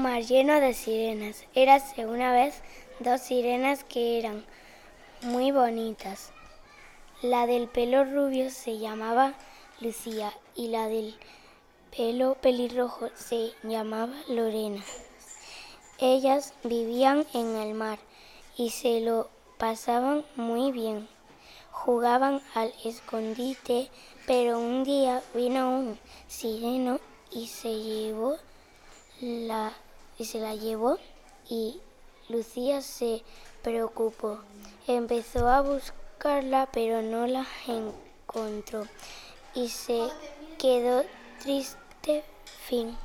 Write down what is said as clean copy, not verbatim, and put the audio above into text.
mar lleno de sirenas. Érase una vez dos sirenas que eran muy bonitas. La del pelo rubio se llamaba Lucía y la del pelo pelirrojo se llamaba Lorena. Ellas vivían en el mar y se lo pasaban muy bien. Jugaban al escondite, pero un día vino un sireno y se la llevó y Lucía se preocupó. Empezó a buscarla, pero no la encontró y se quedó triste. Fin.